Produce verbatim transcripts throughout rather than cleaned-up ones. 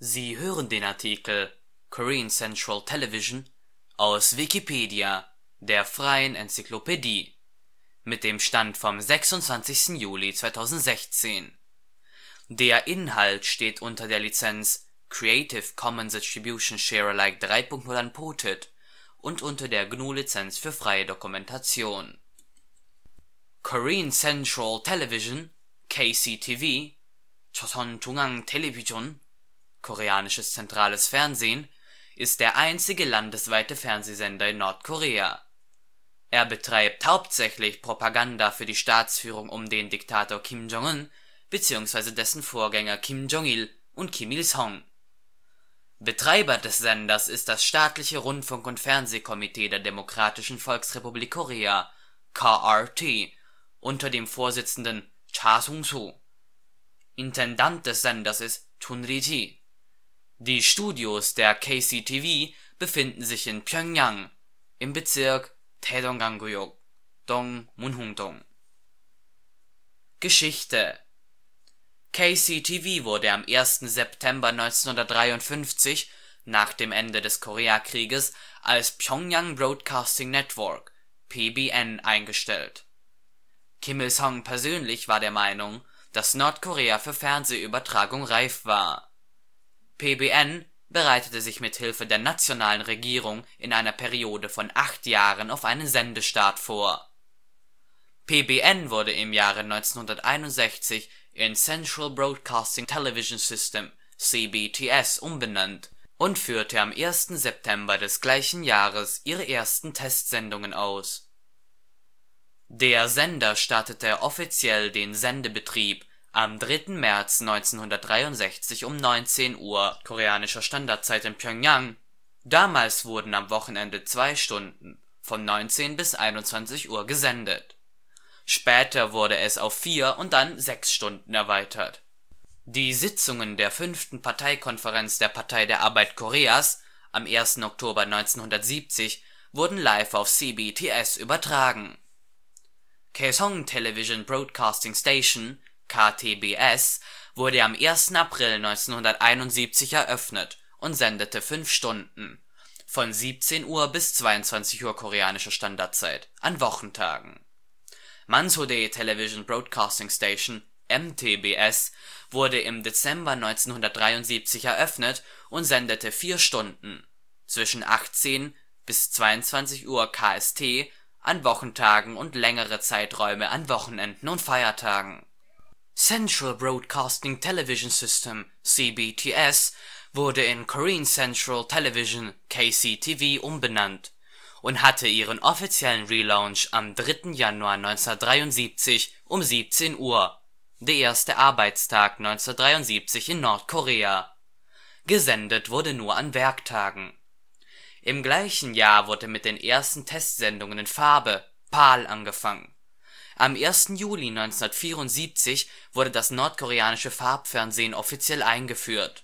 Sie hören den Artikel Korean Central Television, aus Wikipedia, der freien Enzyklopädie. Mit dem Stand vom sechsundzwanzigsten Juli zweitausendsechzehn. Der Inhalt steht unter der Lizenz Creative Commons Attribution Share Alike drei Punkt null Unported und unter der G N U Lizenz für freie Dokumentation. Korean Central Television (K C T V), Choson Jungang Koreanisches Zentrales Fernsehen, ist der einzige landesweite Fernsehsender in Nordkorea. Er betreibt hauptsächlich Propaganda für die Staatsführung um den Diktator Kim Jong-un bzw. dessen Vorgänger Kim Jong-il und Kim Il-sung. Betreiber des Senders ist das staatliche Rundfunk - und Fernsehkomitee der Demokratischen Volksrepublik Korea (K R T) unter dem Vorsitzenden Cha Sung-su. Intendant des Senders ist Chun Ri-ji. Die Studios der K C T V befinden sich in Pjöngjang im Bezirk Taedonggang-guyŏk, Dong-Munhung-dong. Geschichte: K C T V wurde am ersten September neunzehnhundertdreiundfünfzig nach dem Ende des Koreakrieges als Pyongyang Broadcasting Network (P B N) eingestellt. Kim Il-sung persönlich war der Meinung, dass Nordkorea für Fernsehübertragung reif war. P B N bereitete sich mit Hilfe der nationalen Regierung in einer Periode von acht Jahren auf einen Sendestart vor. P B N wurde im Jahre neunzehnhunderteinundsechzig in Central Broadcasting Television System (C B T S) umbenannt und führte am ersten September des gleichen Jahres ihre ersten Testsendungen aus. Der Sender startete offiziell den Sendebetrieb am dritten März neunzehnhundertdreiundsechzig um neunzehn Uhr koreanischer Standardzeit in Pjöngjang. Damals wurden am Wochenende zwei Stunden von neunzehn bis einundzwanzig Uhr gesendet. Später wurde es auf vier und dann sechs Stunden erweitert. Die Sitzungen der fünften Parteikonferenz der Partei der Arbeit Koreas am ersten Oktober neunzehnhundertsiebzig wurden live auf C B T S übertragen. Kaesong Television Broadcasting Station (K T B S) wurde am ersten April neunzehnhunderteinundsiebzig eröffnet und sendete fünf Stunden von siebzehn Uhr bis zweiundzwanzig Uhr koreanischer Standardzeit an Wochentagen. Mansudae Television Broadcasting Station (M T B S) wurde im Dezember neunzehnhundertdreiundsiebzig eröffnet und sendete vier Stunden zwischen achtzehn bis zweiundzwanzig Uhr K S T an Wochentagen und längere Zeiträume an Wochenenden und Feiertagen. Central Broadcasting Television System (C B T S) wurde in Korean Central Television (K C T V) umbenannt und hatte ihren offiziellen Relaunch am dritten Januar neunzehnhundertdreiundsiebzig um siebzehn Uhr, der erste Arbeitstag neunzehnhundertdreiundsiebzig in Nordkorea. Gesendet wurde nur an Werktagen. Im gleichen Jahr wurde mit den ersten Testsendungen in Farbe (P A L) angefangen. Am ersten Juli neunzehnhundertvierundsiebzig wurde das nordkoreanische Farbfernsehen offiziell eingeführt.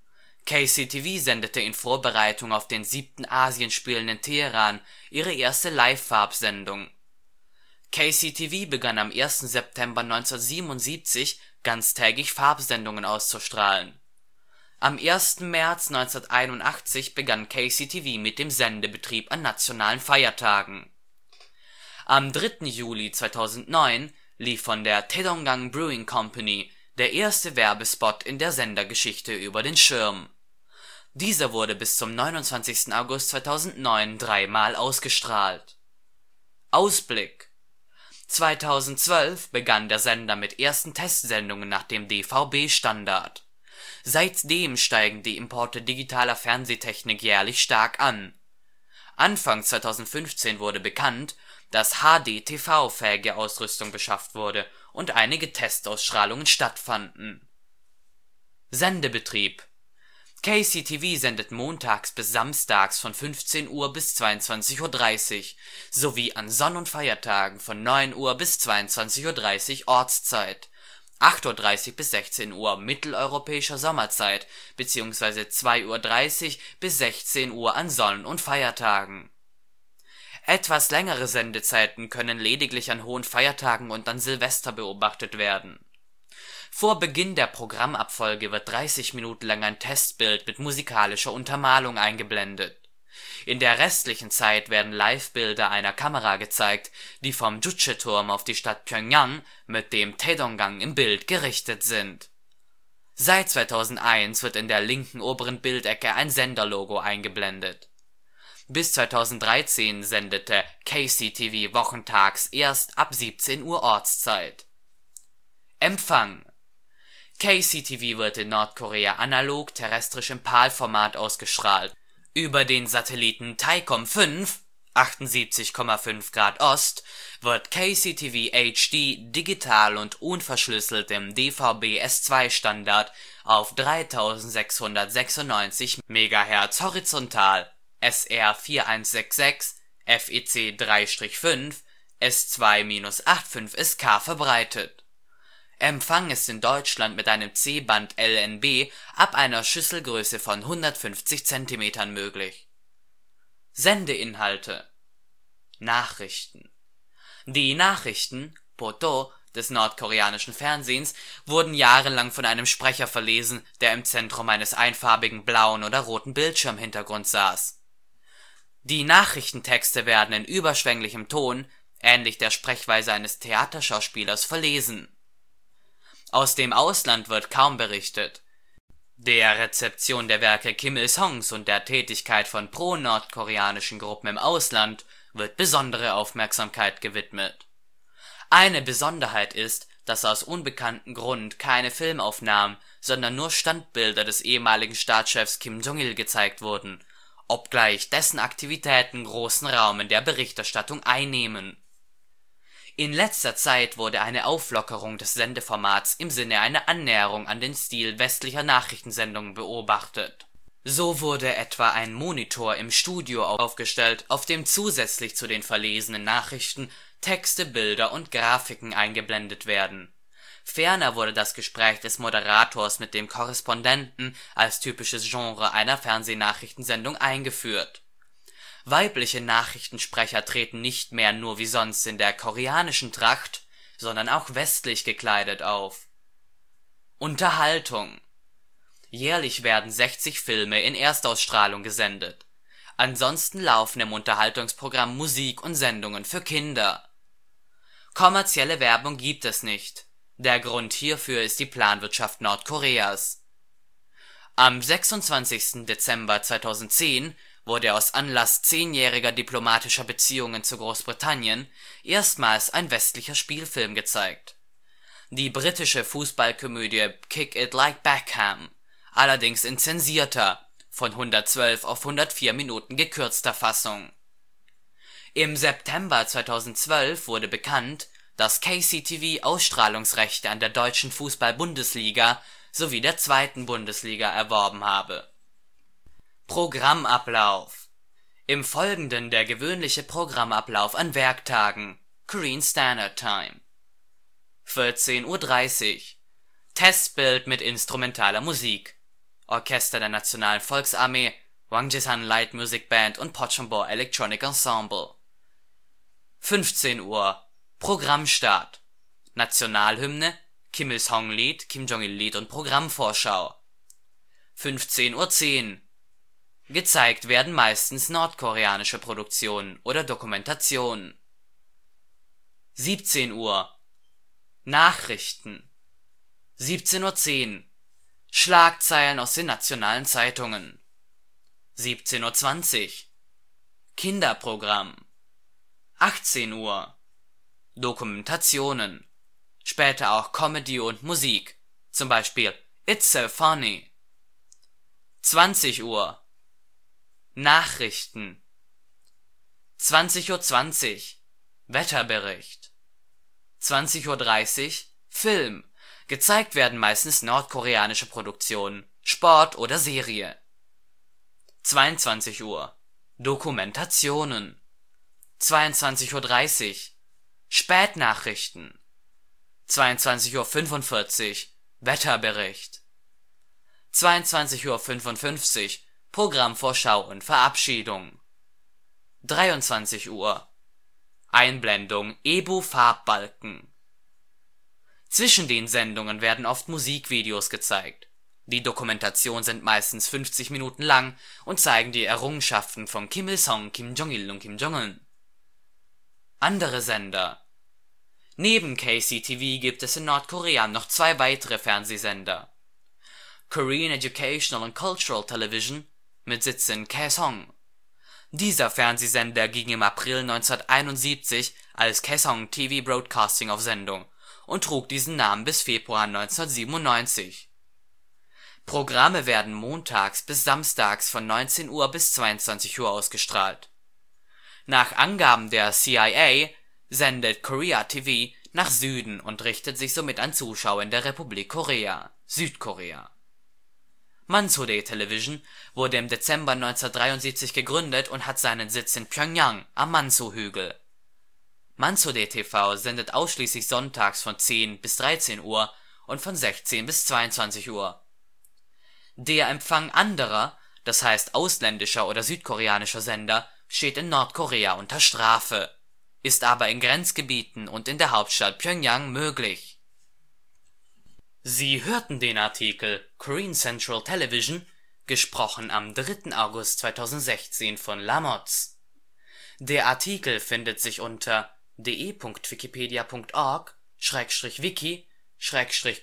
K C T V sendete in Vorbereitung auf den siebten Asienspielen in Teheran ihre erste Live-Farbsendung. K C T V begann am ersten September neunzehnhundertsiebenundsiebzig ganztägig Farbsendungen auszustrahlen. Am ersten März neunzehnhunderteinundachtzig begann K C T V mit dem Sendebetrieb an nationalen Feiertagen. Am dritten Juli zweitausendneun lief von der Taedonggang Brewing Company der erste Werbespot in der Sendergeschichte über den Schirm. Dieser wurde bis zum neunundzwanzigsten August zweitausendneun dreimal ausgestrahlt. Ausblick: zweitausendzwölf begann der Sender mit ersten Testsendungen nach dem D V B-Standard. Seitdem steigen die Importe digitaler Fernsehtechnik jährlich stark an. Anfang zweitausendfünfzehn wurde bekannt, dass H D T V-fähige Ausrüstung beschafft wurde und einige Testausstrahlungen stattfanden. Sendebetrieb: K C T V sendet montags bis samstags von fünfzehn Uhr bis zweiundzwanzig Uhr dreißig sowie an Sonn - und Feiertagen von neun Uhr bis zweiundzwanzig Uhr dreißig Ortszeit, acht Uhr dreißig bis sechzehn Uhr mitteleuropäischer Sommerzeit bzw. zwei Uhr dreißig bis sechzehn Uhr an Sonn - und Feiertagen. Etwas längere Sendezeiten können lediglich an hohen Feiertagen und an Silvester beobachtet werden. Vor Beginn der Programmabfolge wird dreißig Minuten lang ein Testbild mit musikalischer Untermalung eingeblendet. In der restlichen Zeit werden Livebilder einer Kamera gezeigt, die vom Juche-Turm auf die Stadt Pjöngjang mit dem Taedonggang im Bild gerichtet sind. Seit zweitausendeins wird in der linken oberen Bildecke ein Senderlogo eingeblendet. Bis zweitausenddreizehn sendete K C T V wochentags erst ab siebzehn Uhr Ortszeit. Empfang: K C T V wird in Nordkorea analog terrestrisch im PAL-Format ausgestrahlt. Über den Satelliten Thaicom fünf (achtundsiebzig Komma fünf Grad Ost) wird K C T V H D digital und unverschlüsselt im D V B S zwei Standard auf dreitausendsechshundertsechsundneunzig Megahertz horizontal, S R vierundachtzig sechsundsiebzig, F E C drei fünf, S zwei fünfundachtzig S K verbreitet. Empfang ist in Deutschland mit einem C-Band L N B ab einer Schüsselgröße von hundertfünfzig Zentimetern möglich. Sendeinhalte: Nachrichten. Die Nachrichten (Poto) des nordkoreanischen Fernsehens wurden jahrelang von einem Sprecher verlesen, der im Zentrum eines einfarbigen blauen oder roten Bildschirmhintergrund saß. Die Nachrichtentexte werden in überschwänglichem Ton, ähnlich der Sprechweise eines Theaterschauspielers, verlesen. Aus dem Ausland wird kaum berichtet. Der Rezeption der Werke Kim Il-sungs und der Tätigkeit von pro-nordkoreanischen Gruppen im Ausland wird besondere Aufmerksamkeit gewidmet. Eine Besonderheit ist, dass aus unbekanntem Grund keine Filmaufnahmen, sondern nur Standbilder des ehemaligen Staatschefs Kim Jong-il gezeigt wurden, obgleich dessen Aktivitäten großen Raum in der Berichterstattung einnehmen. In letzter Zeit wurde eine Auflockerung des Sendeformats im Sinne einer Annäherung an den Stil westlicher Nachrichtensendungen beobachtet. So wurde etwa ein Monitor im Studio aufgestellt, auf dem zusätzlich zu den verlesenen Nachrichten Texte, Bilder und Grafiken eingeblendet werden. Ferner wurde das Gespräch des Moderators mit dem Korrespondenten als typisches Genre einer Fernsehnachrichtensendung eingeführt. Weibliche Nachrichtensprecher treten nicht mehr nur wie sonst in der koreanischen Tracht, sondern auch westlich gekleidet auf. Unterhaltung: Jährlich werden sechzig Filme in Erstausstrahlung gesendet. Ansonsten laufen im Unterhaltungsprogramm Musik und Sendungen für Kinder. Kommerzielle Werbung gibt es nicht. Der Grund hierfür ist die Planwirtschaft Nordkoreas. Am sechsundzwanzigsten Dezember zweitausendzehn wurde aus Anlass zehnjähriger diplomatischer Beziehungen zu Großbritannien erstmals ein westlicher Spielfilm gezeigt. Die britische Fußballkomödie Kick It Like Beckham, allerdings in zensierter, von hundertzwölf auf hundertvier Minuten gekürzter Fassung. Im September zweitausendzwölf wurde bekannt, dass K C T V Ausstrahlungsrechte an der deutschen Fußball-Bundesliga sowie der zweiten Bundesliga erworben habe. Programmablauf: Im Folgenden der gewöhnliche Programmablauf an Werktagen (Korean Standard Time): vierzehn Uhr dreißig Testbild mit instrumentaler Musik Orchester der Nationalen Volksarmee, Hwangjaesan Light Music Band und Pochonbo Electronic Ensemble. fünfzehn Uhr Programmstart: Nationalhymne, Kim Il-sung-Lied, Kim Jong-il-Lied und Programmvorschau. fünfzehn Uhr zehn Gezeigt werden meistens nordkoreanische Produktionen oder Dokumentationen. siebzehn Uhr Nachrichten. siebzehn Uhr zehn Schlagzeilen aus den nationalen Zeitungen. siebzehn Uhr zwanzig Kinderprogramm. achtzehn Uhr Dokumentationen, später auch Comedy und Musik, zum Beispiel It's So Funny. zwanzig Uhr Nachrichten. zwanzig Uhr zwanzig Wetterbericht. zwanzig Uhr dreißig Film. Gezeigt werden meistens nordkoreanische Produktionen, Sport oder Serie. zweiundzwanzig Uhr Dokumentationen. zweiundzwanzig Uhr dreißig Spätnachrichten. zweiundzwanzig Uhr fünfundvierzig Wetterbericht. zweiundzwanzig Uhr fünfundfünfzig Programmvorschau und Verabschiedung. dreiundzwanzig Uhr Einblendung Ebu Farbbalken. Zwischen den Sendungen werden oft Musikvideos gezeigt. Die Dokumentationen sind meistens fünfzig Minuten lang und zeigen die Errungenschaften von Kim Il-sung, Kim Jong-il und Kim Jong-un. Andere Sender: Neben K C T V gibt es in Nordkorea noch zwei weitere Fernsehsender: Korean Educational and Cultural Television mit Sitz in Kaesŏng. Dieser Fernsehsender ging im April neunzehnhunderteinundsiebzig als Kaesong T V Broadcasting auf Sendung und trug diesen Namen bis Februar neunzehnhundertsiebenundneunzig. Programme werden montags bis samstags von neunzehn Uhr bis zweiundzwanzig Uhr ausgestrahlt. Nach Angaben der C I A sendet Korea T V nach Süden und richtet sich somit an Zuschauer in der Republik Korea (Südkorea). Mansudae Television wurde im Dezember neunzehnhundertdreiundsiebzig gegründet und hat seinen Sitz in Pjöngjang am Mansu-Hügel. Mansudae T V sendet ausschließlich sonntags von zehn bis dreizehn Uhr und von sechzehn bis zweiundzwanzig Uhr. Der Empfang anderer, das heißt ausländischer oder südkoreanischer Sender, steht in Nordkorea unter Strafe, ist aber in Grenzgebieten und in der Hauptstadt Pjöngjang möglich. Sie hörten den Artikel Korean Central Television, gesprochen am dritten August zweitausendsechzehn von Lamots. Der Artikel findet sich unter de punkt wikipedia punkt org schrägstrich wiki schrägstrich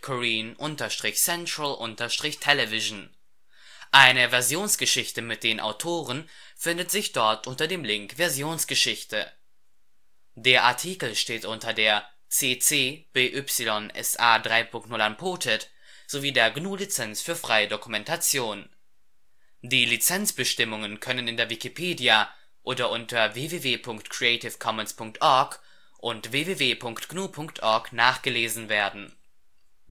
korean-central-television. Eine Versionsgeschichte mit den Autoren findet sich dort unter dem Link Versionsgeschichte. Der Artikel steht unter der C C B Y S A drei punkt null Unported sowie der G N U-Lizenz für freie Dokumentation. Die Lizenzbestimmungen können in der Wikipedia oder unter w w w punkt creative commons punkt org und w w w punkt g n u punkt org nachgelesen werden